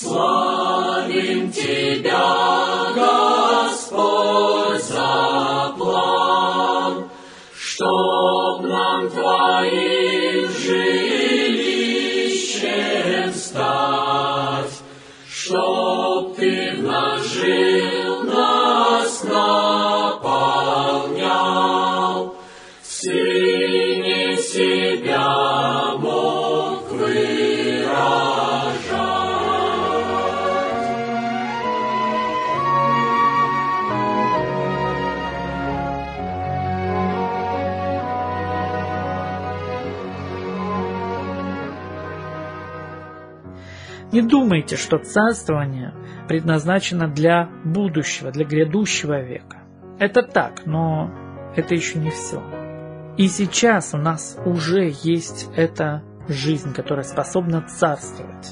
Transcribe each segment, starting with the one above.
Славим Тебя, Господь, за план, чтоб нам Твоим жилищем стать, чтоб Ты в нас жил, нас наполнял, в Сыне себя мог выражать. Не думайте, что царствование предназначено для будущего, для грядущего века. Это так, но это еще не все. И сейчас у нас уже есть эта жизнь, которая способна царствовать.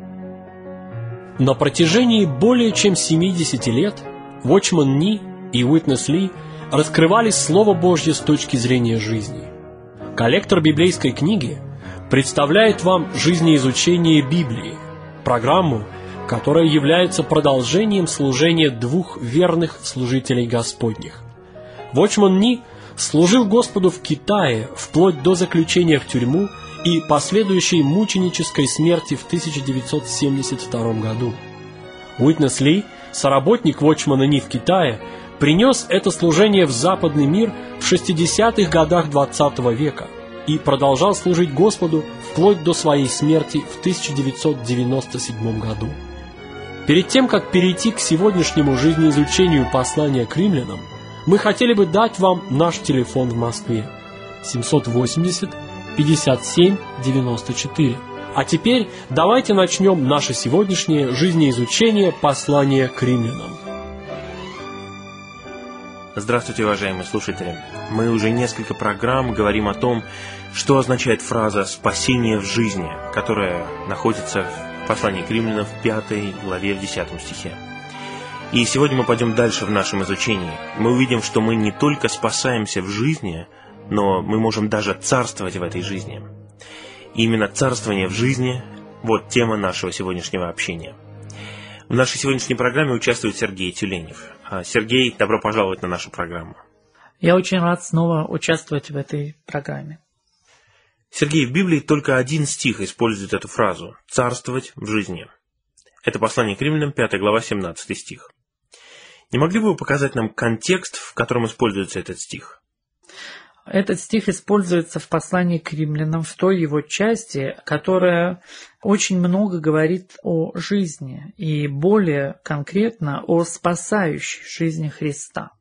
На протяжении более чем 70 лет Watchman Nee и Witness Lee раскрывали Слово Божье с точки зрения жизни. Коллектор библейской книги представляет вам жизнеизучение Библии, программу, которая является продолжением служения двух верных служителей Господних. Watchman Nee служил Господу в Китае вплоть до заключения в тюрьму и последующей мученической смерти в 1972 году. Witness Lee, соработник Watchman Nee в Китае, принес это служение в западный мир в 60-х годах XX века и продолжал служить Господу вплоть до своей смерти в 1997 году. Перед тем, как перейти к сегодняшнему жизнеизучению послания к римлянам, мы хотели бы дать вам наш телефон в Москве 780-57-94. А теперь давайте начнем наше сегодняшнее жизнеизучение послания к римлянам. Здравствуйте, уважаемые слушатели! Мы уже несколько программ говорим о том, что означает фраза «спасение в жизни», которая находится в послании к римлянам в 5 главе, в 10 стихе. И сегодня мы пойдем дальше в нашем изучении. Мы увидим, что мы не только спасаемся в жизни, но мы можем даже царствовать в этой жизни. И именно царствование в жизни – вот тема нашего сегодняшнего общения. В нашей сегодняшней программе участвует Сергей Тюленев. Сергей, добро пожаловать на нашу программу. Я очень рад снова участвовать в этой программе. Сергей, в Библии только один стих использует эту фразу «царствовать в жизни». Это послание к римлянам, 5 глава, 17 стих. Не могли бы вы показать нам контекст, в котором используется этот стих? Этот стих используется в послании к римлянам в той его части, которая очень много говорит о жизни и более конкретно о спасающей жизни Христа.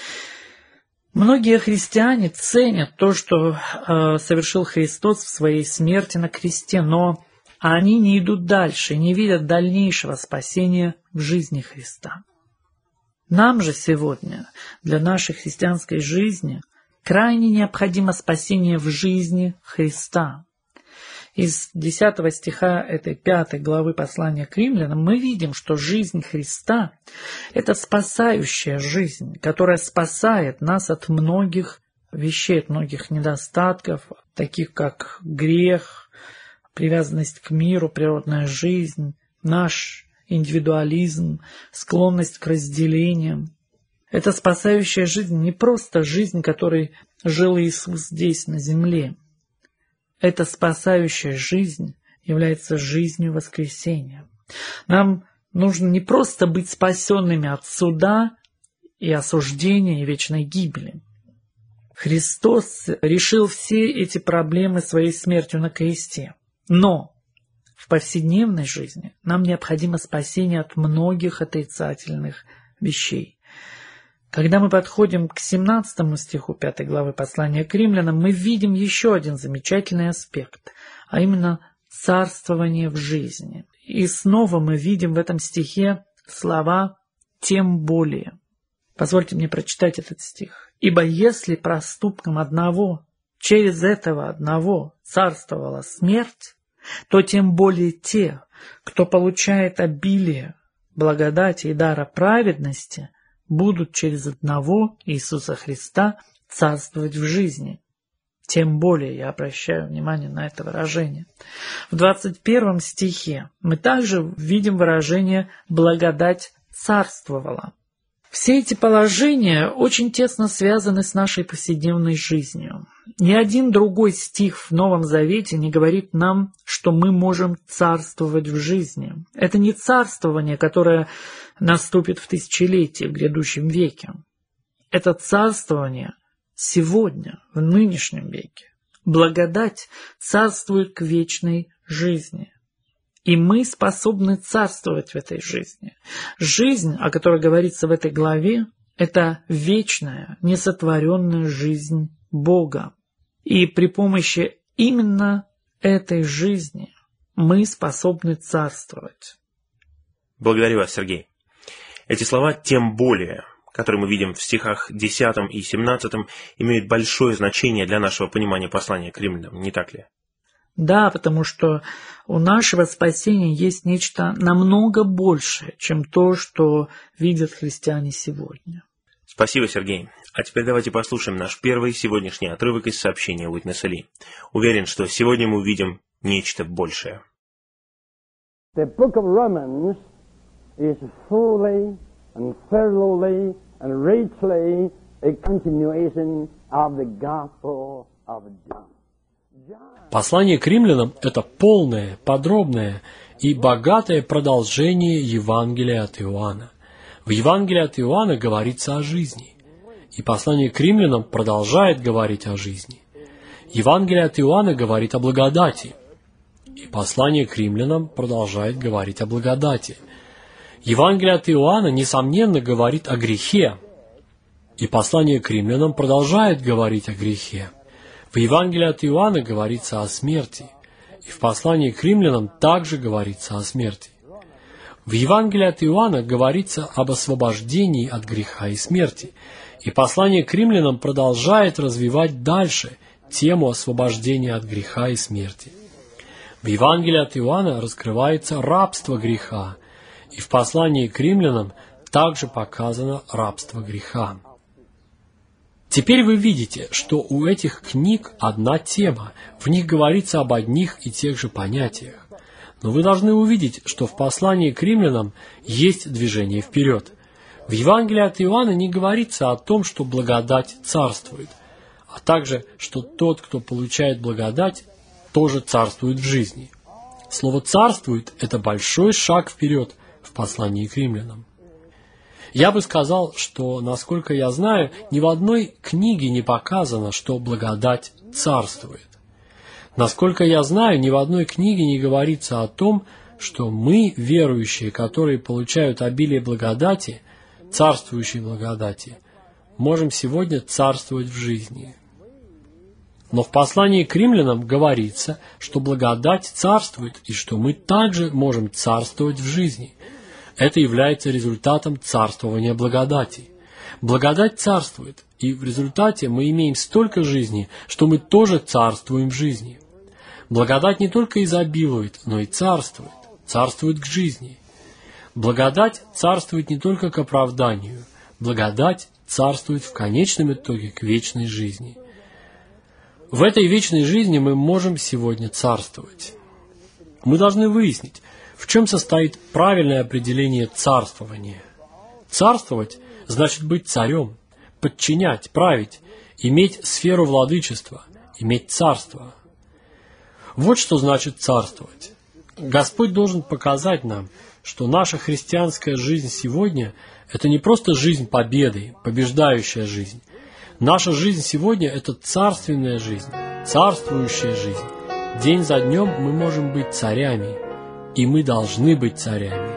Многие христиане ценят то, что совершил Христос в своей смерти на кресте, но они не идут дальше, не видят дальнейшего спасения в жизни Христа. Нам же сегодня, для нашей христианской жизни, крайне необходимо спасение в жизни Христа. Из 10 стиха этой 5 главы послания к римлянам мы видим, что жизнь Христа – это спасающая жизнь, которая спасает нас от многих вещей, от многих недостатков, таких как грех, привязанность к миру, природная жизнь, наш индивидуализм, склонность к разделениям. Это спасающая жизнь не просто жизнь, которой жил Иисус здесь, на земле. Эта спасающая жизнь является жизнью воскресения. Нам нужно не просто быть спасенными от суда и осуждения и вечной гибели. Христос решил все эти проблемы своей смертью на кресте. Но в повседневной жизни нам необходимо спасение от многих отрицательных вещей. Когда мы подходим к 17 стиху 5 главы послания к римлянам, мы видим еще один замечательный аспект, а именно царствование в жизни. И снова мы видим в этом стихе слова «тем более». Позвольте мне прочитать этот стих. «Ибо если проступком одного, через этого одного царствовала смерть, то тем более те, кто получает обилие благодати и дара праведности, будут через одного Иисуса Христа царствовать в жизни». Тем более я обращаю внимание на это выражение. В 21 стихе мы также видим выражение «благодать царствовала». Все эти положения очень тесно связаны с нашей повседневной жизнью. Ни один другой стих в Новом Завете не говорит нам, что мы можем царствовать в жизни. Это не царствование, которое наступит в тысячелетии, в грядущем веке. Это царствование сегодня, в нынешнем веке. Благодать царствует к вечной жизни. И мы способны царствовать в этой жизни. Жизнь, о которой говорится в этой главе, это вечная, несотворенная жизнь Бога. И при помощи именно этой жизни мы способны царствовать. Благодарю вас, Сергей. Эти слова «тем более», которые мы видим в стихах 10 и 17, имеют большое значение для нашего понимания послания к римлянам, не так ли? Да, потому что у нашего спасения есть нечто намного большее, чем то, что видят христиане сегодня. Спасибо, Сергей. А теперь давайте послушаем наш первый сегодняшний отрывок из сообщения Уитнеса Ли. Уверен, что сегодня мы увидим нечто большее. The book of Romans is fully and thoroughly and richly a continuation of the Gospel of John. Послание к римлянам – это полное, подробное и богатое продолжение Евангелия от Иоанна. В Евангелии от Иоанна говорится о жизни, и послание к римлянам продолжает говорить о жизни. Евангелие от Иоанна говорит о благодати, и послание к римлянам продолжает говорить о благодати. Евангелие от Иоанна, несомненно, говорит о грехе, и послание к римлянам продолжает говорить о грехе. В Евангелии от Иоанна говорится о смерти, и в послании к римлянам также говорится о смерти. В Евангелии от Иоанна говорится об освобождении от греха и смерти, и послание к римлянам продолжает развивать дальше тему освобождения от греха и смерти. В Евангелии от Иоанна раскрывается рабство греха, и в послании к римлянам также показано рабство греха. Теперь вы видите, что у этих книг одна тема, в них говорится об одних и тех же понятиях. Но вы должны увидеть, что в послании к римлянам есть движение вперед. В Евангелии от Иоанна не говорится о том, что благодать царствует, а также, что тот, кто получает благодать, тоже царствует в жизни. Слово «царствует» — это большой шаг вперед в послании к римлянам. Я бы сказал, что, насколько я знаю, ни в одной книге не показано, что благодать царствует. Насколько я знаю, ни в одной книге не говорится о том, что мы, верующие, которые получают обилие благодати, царствующей благодати, можем сегодня царствовать в жизни. Но в послании к римлянам говорится, что благодать царствует и что мы также можем царствовать в жизни. Это является результатом царствования благодати. Благодать царствует, и в результате мы имеем столько жизни, что мы тоже царствуем в жизни. Благодать не только изобилует, но и царствует, царствует к жизни. Благодать царствует не только к оправданию, благодать царствует в конечном итоге к вечной жизни. В этой вечной жизни мы можем сегодня царствовать. Мы должны выяснить, в чем состоит правильное определение царствования. Царствовать значит быть царем, подчинять, править, иметь сферу владычества, иметь царство. Вот что значит царствовать. Господь должен показать нам, что наша христианская жизнь сегодня – это не просто жизнь победы, побеждающая жизнь. Наша жизнь сегодня – это царственная жизнь, царствующая жизнь. День за днем мы можем быть царями, и мы должны быть царями.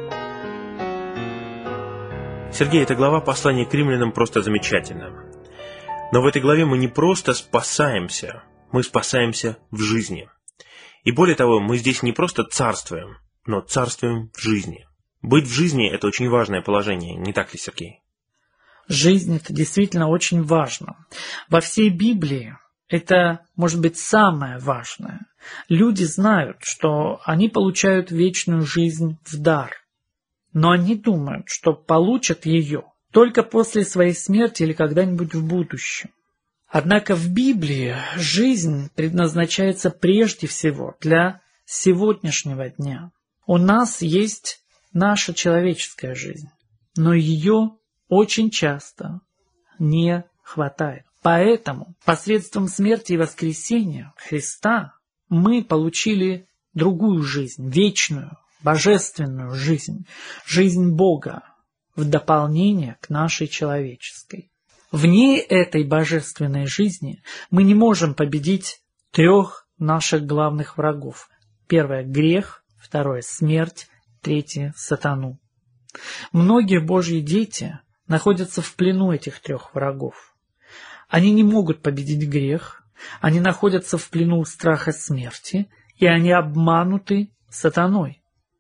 Сергей, эта глава послания к римлянам просто замечательна. Но в этой главе мы не просто спасаемся, мы спасаемся в жизни. И более того, мы здесь не просто царствуем, но царствуем в жизни. Быть в жизни – это очень важное положение, не так ли, Сергей? Жизнь – это действительно очень важно. Во всей Библии это, может быть, самое важное. Люди знают, что они получают вечную жизнь в дар, но они думают, что получат ее только после своей смерти или когда-нибудь в будущем. Однако в Библии жизнь предназначается прежде всего для сегодняшнего дня. У нас есть наша человеческая жизнь, но ее очень часто не хватает. Поэтому посредством смерти и воскресения Христа мы получили другую жизнь, вечную, божественную жизнь, жизнь Бога в дополнение к нашей человеческой. Вне этой божественной жизни мы не можем победить трех наших главных врагов. Первое – грех, второе – смерть, третье – сатану. Многие Божьи дети находятся в плену этих трех врагов. Они не могут победить грех, они находятся в плену страха смерти, и они обмануты сатаной.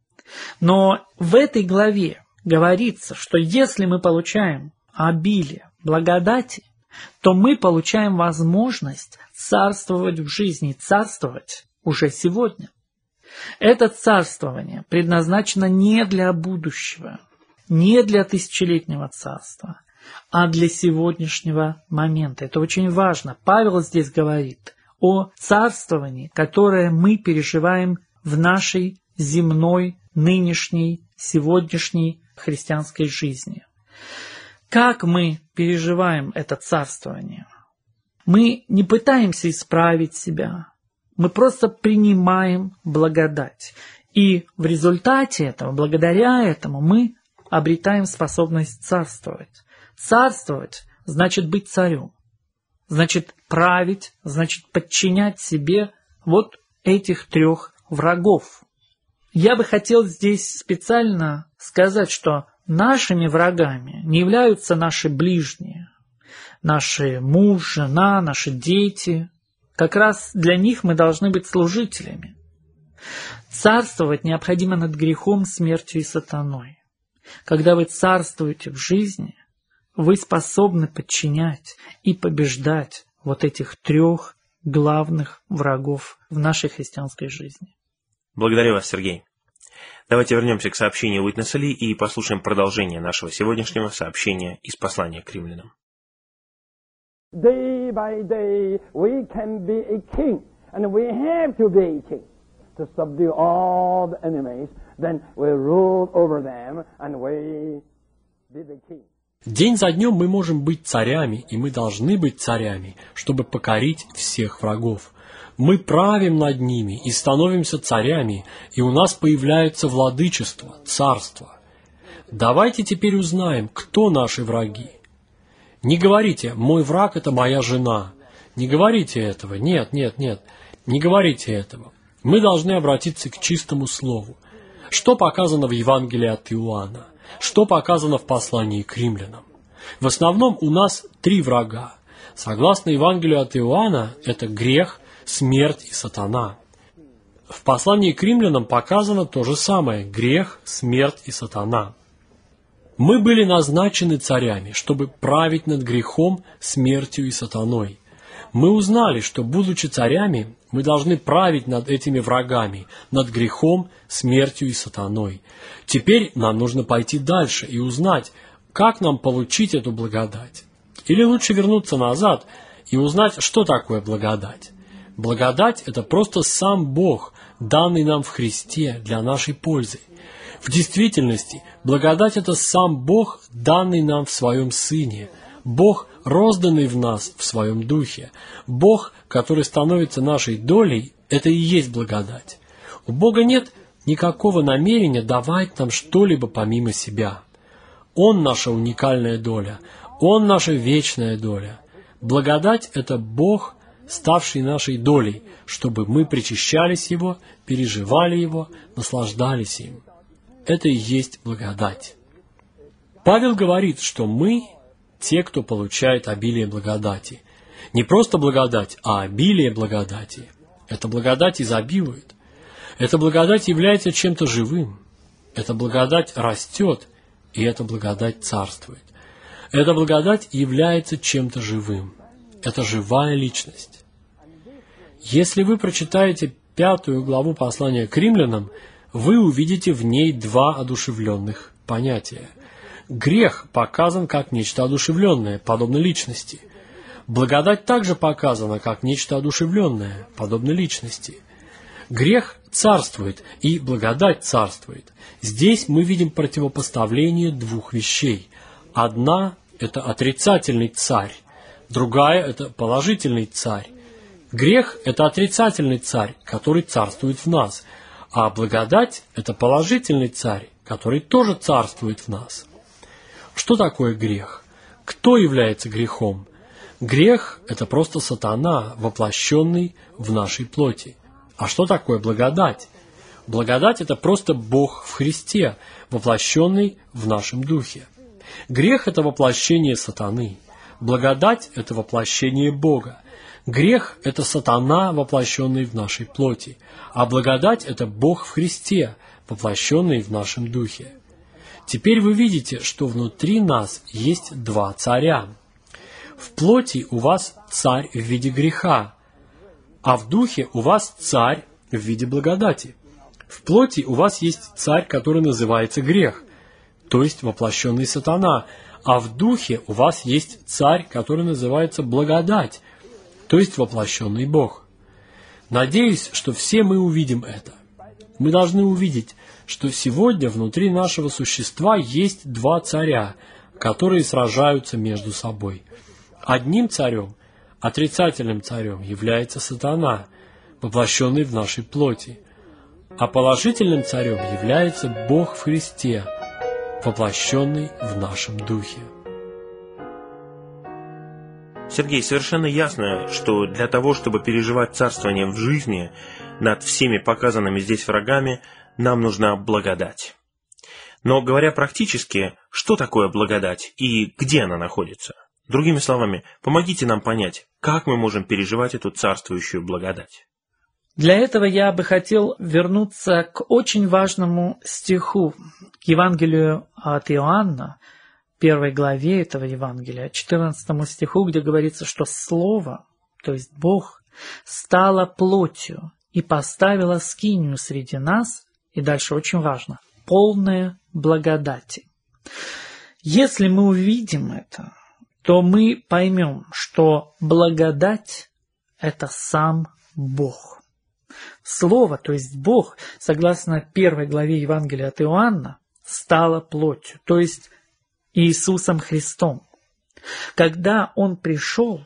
Но в этой главе говорится, что если мы получаем обилие благодати, то мы получаем возможность царствовать в жизни, царствовать уже сегодня. Это царствование предназначено не для будущего, не для тысячелетнего царства, а для сегодняшнего момента. Это очень важно. Павел здесь говорит о царствовании, которое мы переживаем в нашей земной, нынешней, сегодняшней христианской жизни. Как мы переживаем это царствование? Мы не пытаемся исправить себя, мы просто принимаем благодать. И в результате этого, благодаря этому, мы обретаем способность царствовать. Царствовать значит быть царем, значит править, значит подчинять себе вот этих трех врагов. Я бы хотел здесь специально сказать, что нашими врагами не являются наши ближние, наши муж, жена, наши дети. Как раз для них мы должны быть служителями. Царствовать необходимо над грехом, смертью и сатаной. Когда вы царствуете в жизни, вы способны подчинять и побеждать вот этих трех главных врагов в нашей христианской жизни. Благодарю вас, Сергей. Давайте вернемся к сообщению Уитнеса Ли и послушаем продолжение нашего сегодняшнего сообщения из послания к римлянам. Day by day we can be a king, and we have to be a king to subdue all the enemies. Then we rule over them, and we be the king. День за днем мы можем быть царями, и мы должны быть царями, чтобы покорить всех врагов. Мы правим над ними и становимся царями, и у нас появляется владычество, царство. Давайте теперь узнаем, кто наши враги. Не говорите: «Мой враг – это моя жена». Не говорите этого. Нет. Не говорите этого. Мы должны обратиться к чистому слову. Что показано в Евангелии от Иоанна? Что показано в послании к римлянам? В основном у нас три врага. Согласно Евангелию от Иоанна, это грех, смерть и сатана. В послании к римлянам показано то же самое – грех, смерть и сатана. Мы были назначены царями, чтобы править над грехом, смертью и сатаной. Мы узнали, что, будучи царями, мы должны править над этими врагами, над грехом, смертью и сатаной. Теперь нам нужно пойти дальше и узнать, как нам получить эту благодать. Или лучше вернуться назад и узнать, что такое благодать. Благодать – это просто сам Бог, данный нам в Христе для нашей пользы. В действительности, благодать – это сам Бог, данный нам в Своем Сыне, Бог, розданный в нас в Своем Духе, Бог, который становится нашей долей – это и есть благодать. У Бога нет никакого намерения давать нам что-либо помимо себя. Он наша уникальная доля, Он наша вечная доля. Благодать – это Бог, ставший нашей долей, чтобы мы причащались Его, переживали Его, наслаждались им. Это и есть благодать. Павел говорит, что мы те, кто получает обилие благодати. Не просто благодать, а обилие благодати. Эта благодать изобилует. Эта благодать является чем-то живым. Эта благодать растет, и эта благодать царствует. Эта благодать является чем-то живым. Это живая личность. Если вы прочитаете 5 главу послания к римлянам, вы увидите в ней два одушевленных понятия. Грех показан как нечто одушевленное, подобно личности. Благодать также показана как нечто одушевленное, подобно личности. Грех царствует, и благодать царствует. Здесь мы видим противопоставление двух вещей. Одна – это отрицательный царь, другая – это положительный царь. Грех – это отрицательный царь, который царствует в нас, а благодать – это положительный царь, который тоже царствует в нас. Что такое грех? Кто является грехом? Грех – это просто сатана, воплощенный в нашей плоти. А что такое благодать? Благодать – это просто Бог в Христе, воплощенный в нашем духе. Грех – это воплощение сатаны. Благодать – это воплощение Бога. Грех – это сатана, воплощенный в нашей плоти. А благодать – это Бог в Христе, воплощенный в нашем духе. Теперь вы видите, что внутри нас есть два царя. В плоти у вас царь в виде греха, а в духе у вас царь в виде благодати. В плоти у вас есть царь, который называется грех, то есть воплощенный сатана, а в духе у вас есть царь, который называется благодать, то есть воплощенный Бог. Надеюсь, что все мы увидим это. Мы должны увидеть, что сегодня внутри нашего существа есть два царя, которые сражаются между собой. Одним царем, отрицательным царем, является сатана, воплощенный в нашей плоти, а положительным царем является Бог в Христе, воплощенный в нашем духе. Сергей, совершенно ясно, что для того, чтобы переживать царствование в жизни над всеми показанными здесь врагами, нам нужна благодать. Но говоря практически, что такое благодать и где она находится? Другими словами, помогите нам понять, как мы можем переживать эту царствующую благодать. Для этого я бы хотел вернуться к очень важному стиху, к Евангелию от Иоанна, 1 главе этого Евангелия, 14 стиху, где говорится, что Слово, то есть Бог, стало плотью и поставило скинию среди нас, и дальше очень важно, полное благодати. Если мы увидим это, то мы поймем, что благодать – это сам Бог. Слово, то есть Бог, согласно 1 главе Евангелия от Иоанна, стало плотью, то есть Иисусом Христом. Когда Он пришел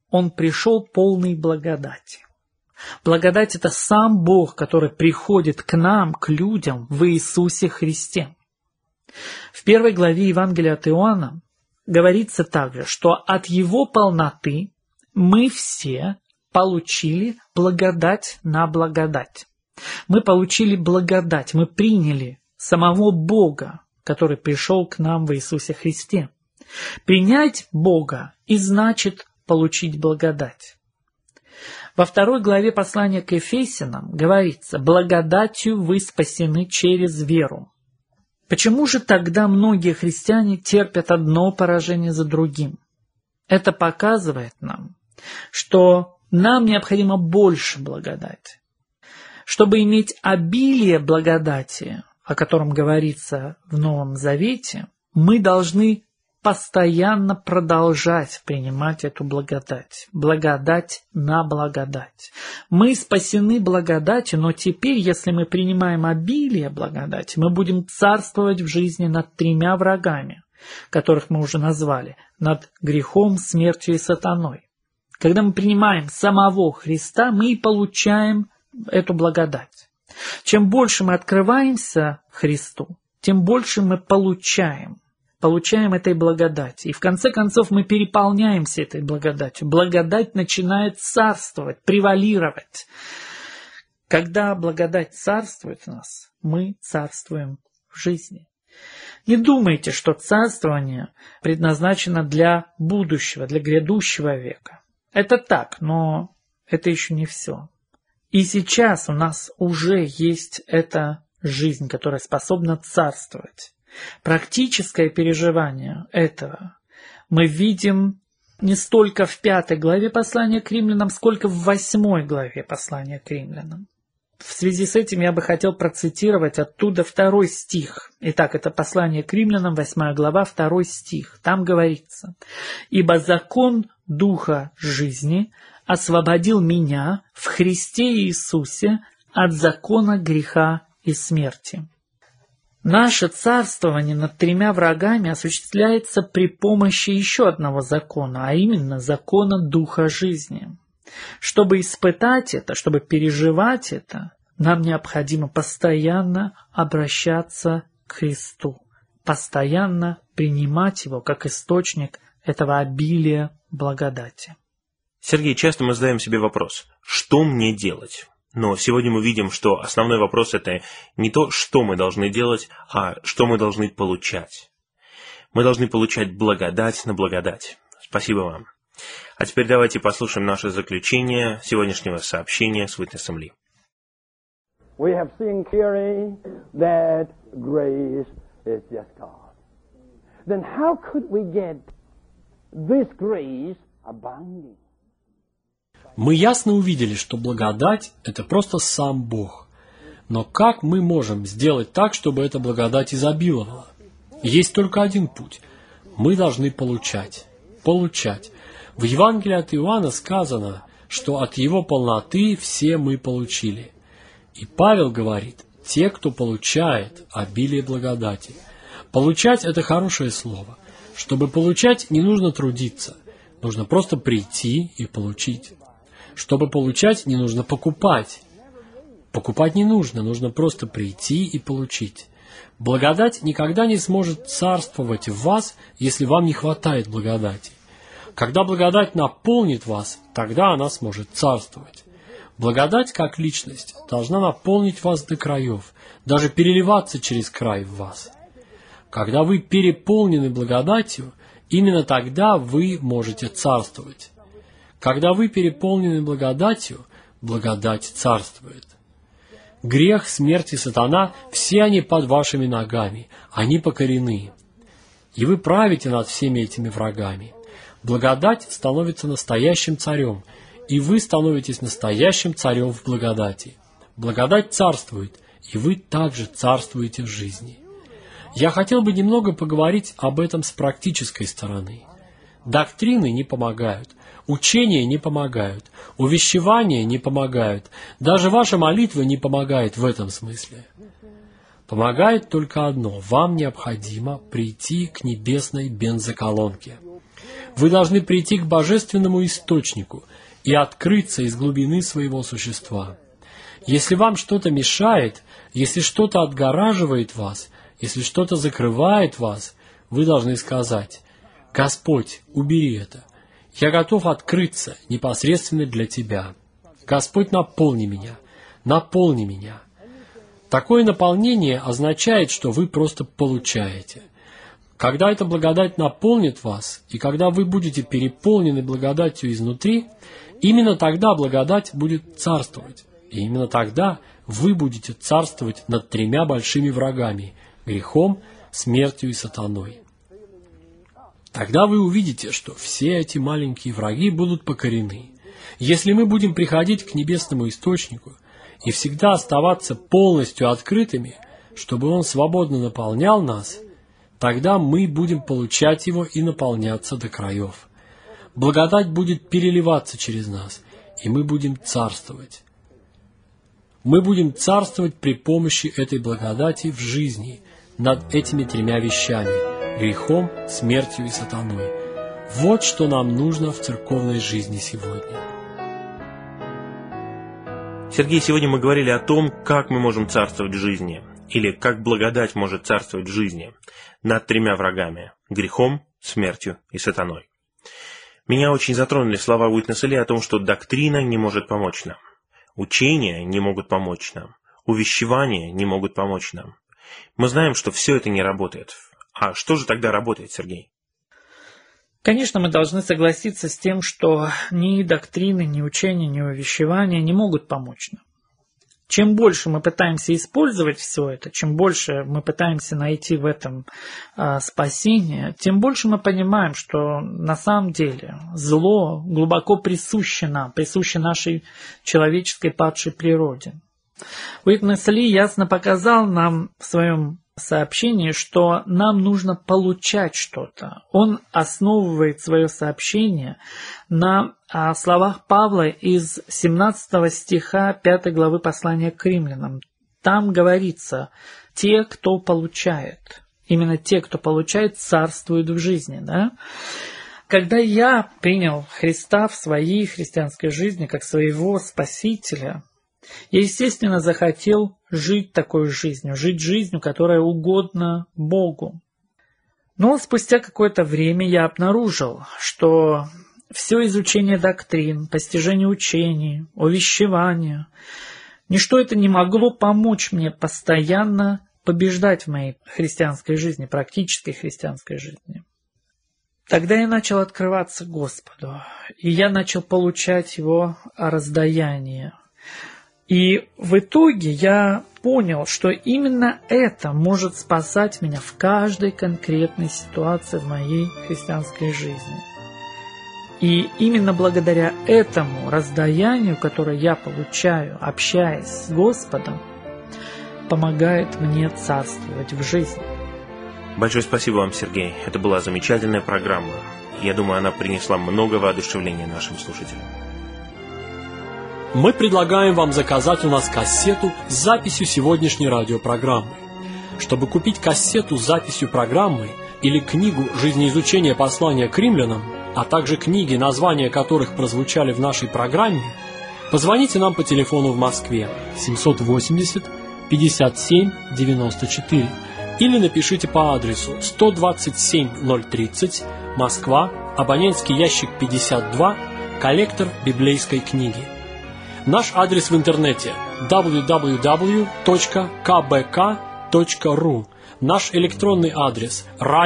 полный благодати. Благодать – это сам Бог, который приходит к нам, к людям в Иисусе Христе. В 1 главе Евангелия от Иоанна говорится также, что от Его полноты мы все получили благодать на благодать. Мы получили благодать, мы приняли самого Бога, который пришел к нам в Иисусе Христе. Принять Бога и значит получить благодать. Во 2 главе послания к Ефесянам говорится: «Благодатью вы спасены через веру». Почему же тогда многие христиане терпят одно поражение за другим? Это показывает нам, что нам необходимо больше благодати. Чтобы иметь обилие благодати, о котором говорится в Новом Завете, мы должны постоянно продолжать принимать эту благодать. Благодать на благодать. Мы спасены благодатью, но теперь, если мы принимаем обилие благодати, мы будем царствовать в жизни над 3 врагами, которых мы уже назвали, над грехом, смертью и сатаной. Когда мы принимаем самого Христа, мы и получаем эту благодать. Чем больше мы открываемся Христу, тем больше мы получаем этой благодати. И в конце концов мы переполняемся этой благодатью. Благодать начинает царствовать, превалировать. Когда благодать царствует в нас, мы царствуем в жизни. Не думайте, что царствование предназначено для будущего, для грядущего века. Это так, но это еще не все. И сейчас у нас уже есть эта жизнь, которая способна царствовать. Практическое переживание этого мы видим не столько в 5 главе послания к римлянам, сколько в 8 главе послания к римлянам. В связи с этим я бы хотел процитировать оттуда 2 стих. Итак, это послание к римлянам, 8 глава, 2 стих. Там говорится: «Ибо закон Духа жизни освободил меня в Христе Иисусе от закона греха и смерти. Наше царствование над 3 врагами осуществляется при помощи еще одного закона, а именно закона Духа жизни. Чтобы испытать это, чтобы переживать это, нам необходимо постоянно обращаться к Христу, постоянно принимать Его как источник этого обилия благодати. Сергей, часто мы задаем себе вопрос, что мне делать? Но сегодня мы видим, что основной вопрос – это не то, что мы должны делать, а что мы должны получать. Мы должны получать благодать на благодать. Спасибо вам. А теперь давайте послушаем наше заключение сегодняшнего сообщения с Witness Lee. We have seen clearly that grace is just God. Then how could we get this grace abounding? Мы ясно увидели, что благодать – это просто сам Бог. Но как мы можем сделать так, чтобы эта благодать изобиловала? Есть только один путь. Мы должны получать. Получать. В Евангелии от Иоанна сказано, что от Его полноты все мы получили. И Павел говорит, те, кто получает обилие благодати. Получать – это хорошее слово. Чтобы получать, не нужно трудиться. Нужно просто прийти и получить. Чтобы получать, не нужно покупать. Покупать не нужно, нужно просто прийти и получить. Благодать никогда не сможет царствовать в вас, если вам не хватает благодати. Когда благодать наполнит вас, тогда она сможет царствовать. Благодать, как личность, должна наполнить вас до краев, даже переливаться через край в вас. Когда вы переполнены благодатью, именно тогда вы можете царствовать. Когда вы переполнены благодатью, благодать царствует. Грех, смерть и сатана – все они под вашими ногами, они покорены. И вы правите над всеми этими врагами. Благодать становится настоящим царем, и вы становитесь настоящим царем в благодати. Благодать царствует, и вы также царствуете в жизни. Я хотел бы немного поговорить об этом с практической стороны. Доктрины не помогают. Учения не помогают, увещевания не помогают, даже ваша молитва не помогает в этом смысле. Помогает только одно – вам необходимо прийти к небесной бензоколонке. Вы должны прийти к божественному источнику и открыться из глубины своего существа. Если вам что-то мешает, если что-то отгораживает вас, если что-то закрывает вас, вы должны сказать: «Господь, убери это. Я готов открыться непосредственно для Тебя. Господь, наполни меня, наполни меня». Такое наполнение означает, что вы просто получаете. Когда эта благодать наполнит вас, и когда вы будете переполнены благодатью изнутри, именно тогда благодать будет царствовать. И именно тогда вы будете царствовать над 3 большими врагами – грехом, смертью и сатаной. Тогда вы увидите, что все эти маленькие враги будут покорены. Если мы будем приходить к небесному источнику и всегда оставаться полностью открытыми, чтобы он свободно наполнял нас, тогда мы будем получать его и наполняться до краев. Благодать будет переливаться через нас, и мы будем царствовать. Мы будем царствовать при помощи этой благодати в жизни над этими 3 вещами – грехом, смертью и сатаной. Вот что нам нужно в церковной жизни сегодня. Сергей, сегодня мы говорили о том, как мы можем царствовать в жизни, или как благодать может царствовать в жизни над 3 врагами – грехом, смертью и сатаной. Меня очень затронули слова Witness Lee о том, что доктрина не может помочь нам, учения не могут помочь нам, увещевания не могут помочь нам. Мы знаем, что все это не работает. А что же тогда работает, Сергей? Конечно, мы должны согласиться с тем, что ни доктрины, ни учения, ни увещевания не могут помочь нам. Чем больше мы пытаемся использовать все это, чем больше мы пытаемся найти в этом спасение, тем больше мы понимаем, что на самом деле зло глубоко присуще нам, присуще нашей человеческой падшей природе. Witness Lee ясно показал нам в своем сообщении, что нам нужно получать что-то. Он основывает свое сообщение на словах Павла из 17 стиха 5 главы послания к римлянам. Там говорится: «Те, кто получает». Именно те, кто получает, царствуют в жизни. Да? Когда я принял Христа в своей христианской жизни как своего Спасителя, я, естественно, захотел жить такой жизнью, жить жизнью, которая угодна Богу. Но спустя какое-то время я обнаружил, что все изучение доктрин, постижение учений, увещевание, ничто это не могло помочь мне постоянно побеждать в моей христианской жизни, практической христианской жизни. Тогда я начал открываться Господу, и я начал получать Его раздаяние. И в итоге я понял, что именно это может спасать меня в каждой конкретной ситуации в моей христианской жизни. И именно благодаря этому раздаянию, которое я получаю, общаясь с Господом, помогает мне царствовать в жизни. Большое спасибо вам, Сергей. Это была замечательная программа. Я думаю, она принесла много воодушевления нашим слушателям. Мы предлагаем вам заказать у нас кассету с записью сегодняшней радиопрограммы. Чтобы купить кассету с записью программы или книгу «Жизнеизучение послания к римлянам», а также книги, названия которых прозвучали в нашей программе, позвоните нам по телефону в Москве 780 57 94 или напишите по адресу 127 030, Москва, абонентский ящик 52, коллектор библейской книги. Наш адрес в интернете www.kbk.ru. Наш электронный адрес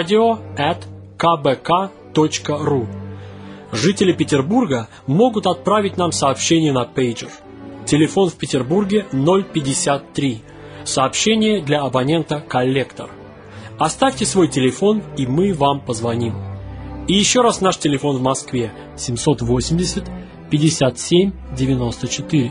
radio@kbk.ru. Жители Петербурга могут отправить нам сообщение на пейджер. Телефон в Петербурге 053. Сообщение для абонента «Коллектор». Оставьте свой телефон, и мы вам позвоним. И еще раз наш телефон в Москве 780 57 94.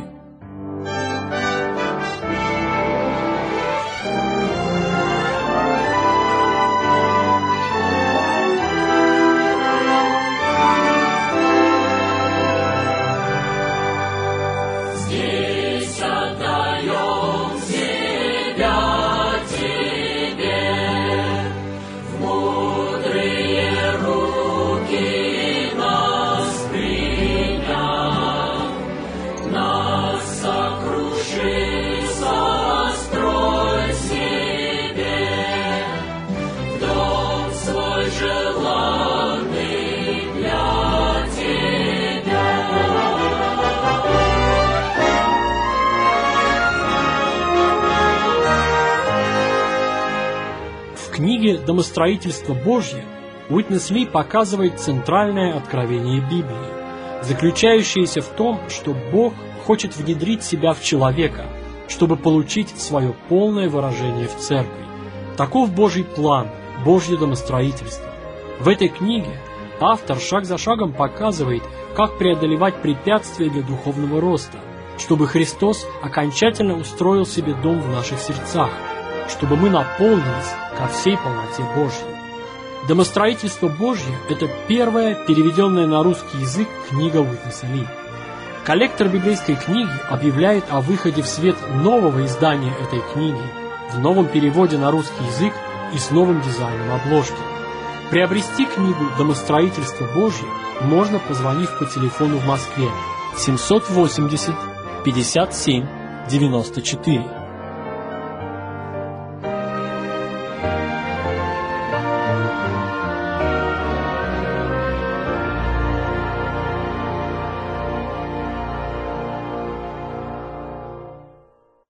Здесь отдаем себя Тебе, в мудрые руки нас приняв, нас сокруши, сострой себе, в дом свой желанный для Тебя. В книге «Домостроительство Божье» Уитнес Ли показывает центральное откровение Библии, заключающееся в том, что Бог хочет внедрить себя в человека, чтобы получить свое полное выражение в церкви. Таков Божий план, Божье домостроительство. В этой книге автор шаг за шагом показывает, как преодолевать препятствия для духовного роста, чтобы Христос окончательно устроил себе дом в наших сердцах, чтобы мы наполнились ко всей полноте Божьей. «Домостроительство Божье» — это первая переведенная на русский язык книга Уитнеса Ли. Коллектор библейской книги объявляет о выходе в свет нового издания этой книги в новом переводе на русский язык и с новым дизайном обложки. Приобрести книгу «Домостроительство Божье» можно, позвонив по телефону в Москве 780 57 94.